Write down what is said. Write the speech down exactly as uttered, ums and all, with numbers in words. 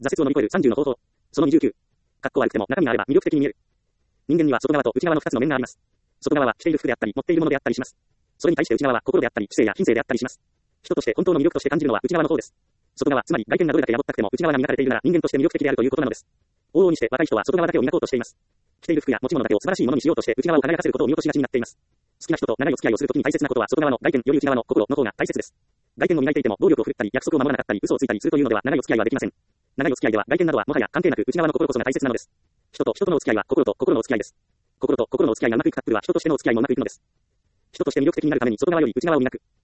挫折を乗り越えるさんじゅうの方法。そのにじゅうきゅう。格好悪くても中身があれば魅力的に見える。人間には外側と内側のふたつの面があります。外側は着ている服であったり、持っているものであったりします。それに対して内側は心であったり、知性や品性であったりします。人として本当の魅力として感じるのは内側の方です。外側、つまり外見がどれだけやぼったくても内側が磨かれているなら人間として魅力的であるということなのです。往々にして若い人は外側だけを磨こうとしています。着ている服や持ち物だけを素晴らしいものにしようとして内側を輝かせることを見落としがちになっています。好きな人と長いお付き合いをするときに大切なことは外側の外見より内側の心の方が大切です。外見を磨いていても暴力を振るったり約束を守らなかったり嘘をついたりするというのでは長いお付き合いはできません。長いお付き合いでは外見などはもはや関係なく内側の心こそが大切なのです。人と人とのお付き合いは心と心のお付き合いです。心と心のお付き合いがうまくいくカップルは人としてのお付き合いもうまくいくのです。人として魅力的になるために外側より内側を磨く。